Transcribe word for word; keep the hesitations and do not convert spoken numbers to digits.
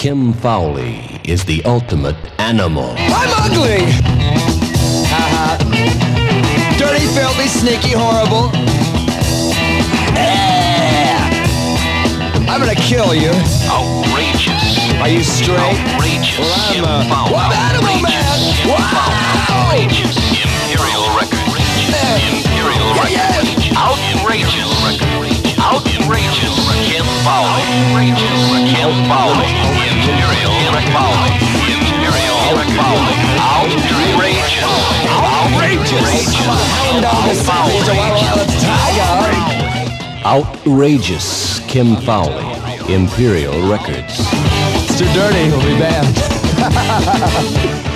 Kim Fowley is the ultimate animal. I'm ugly! Haha. Dirty, filthy, sneaky, horrible. Yeah! I'm gonna kill you. Outrageous. Are you straight? Outrageous. Well, I'm Kim a... Fowley. Well, I'm Animal Man! Wow! Outrageous. Imperial Records. Imperial Yeah, Records. yeah. Outrageous. Outrageous. Kim Fowley. Outrageous. Kim Fowley. Imperial Records. Imperial Records. Outrageous. Outrageous. I'm a hound dog, a savage, a wild tiger. Outrageous Kim Fowley, Imperial Records. It's too dirty, he'll be banned.